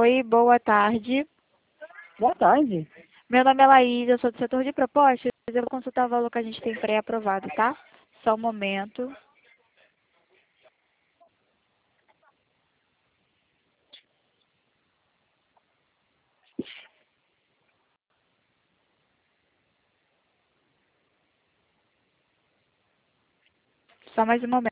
Oi, boa tarde. Boa tarde. Meu nome é Laís, eu sou do setor de propostas. Eu vou consultar o valor que a gente tem pré-aprovado, tá? Só um momento. Só mais um momento.